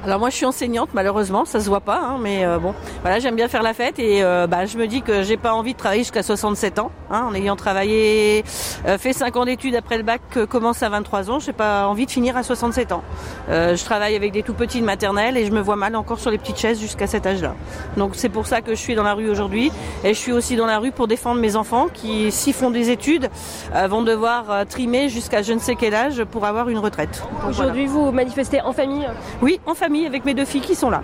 Alors moi je suis enseignante, malheureusement, ça se voit pas, hein, mais bon, voilà, j'aime bien faire la fête et je me dis que j'ai pas envie de travailler jusqu'à 67 ans, hein, en ayant travaillé, fait 5 ans d'études après le bac, commence à 23 ans, j'ai pas envie de finir à 67 ans. Je travaille avec des tout petits de maternelle et je me vois mal encore sur les petites chaises jusqu'à cet âge-là. Donc c'est pour ça que je suis dans la rue aujourd'hui et je suis aussi dans la rue pour défendre mes enfants qui, s'ils font des études, vont devoir trimer jusqu'à je ne sais quel âge pour avoir une retraite. Donc, aujourd'hui, vous manifestez en famille ? Oui, en famille avec mes 2 filles qui sont là.